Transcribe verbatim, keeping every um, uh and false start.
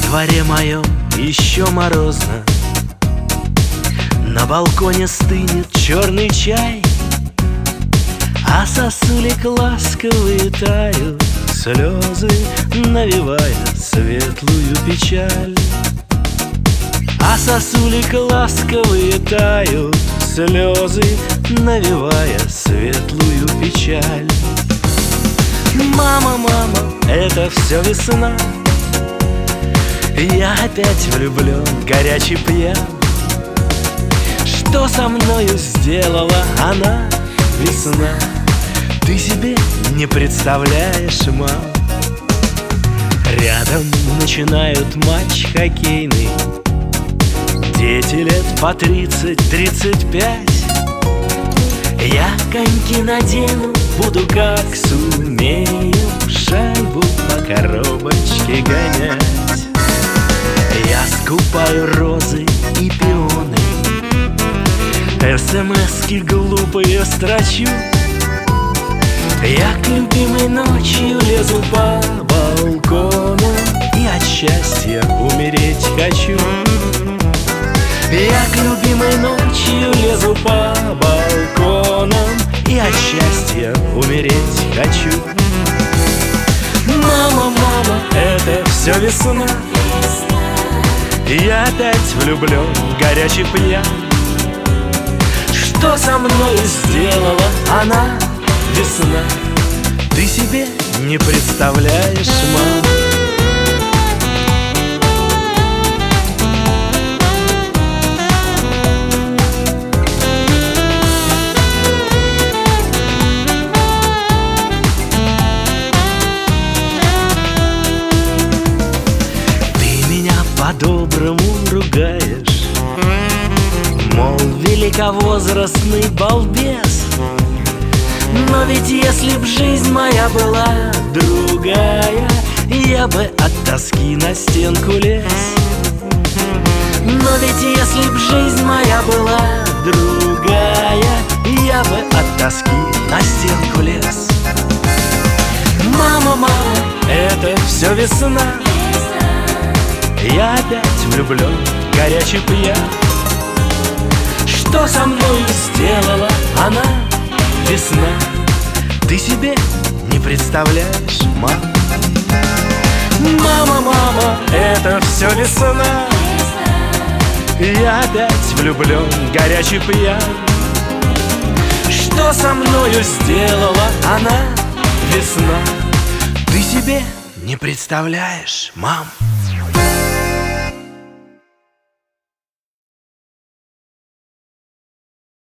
дворе моем еще морозно, на балконе стынет черный чай, а сосулек ласковые тают слезы, навевая светлую печаль. А сосулек ласковые тают слезы, навевая светлую печаль. Мама, мама, это все весна, я опять влюблен, горячий пьян. Что со мною сделала она, весна, ты себе не представляешь, мам. Рядом начинают матч хоккейный, дети лет по тридцать-тридцать пять. Я коньки надену, буду как сумею шайбу по коробочке гонять. Я скупаю розы и пионы, эс-эм-эски глупые строчу. Я к любимой ночью лезу по балкону и от счастья умереть хочу. Я к любимой ночью лезу по балконам и от счастья умереть хочу. Мама, мама, это все весна, я опять влюблен, горячий пьян. Что со мной сделала она, весна, ты себе не представляешь, мам. По-доброму ругаешь, мол, великовозрастный балбес. Но ведь если б жизнь моя была другая, я бы от тоски на стенку лез. Но ведь если б жизнь моя была другая, я бы от тоски на стенку лез. Мама, мама, это все весна, я опять влюблен, горячий пьян. Что со мной сделала она, весна, ты себе не представляешь, мам. Мама, мама, это все весна, я опять влюблен, горячий пьян. Что со мною сделала она, весна, ты себе не представляешь, мам.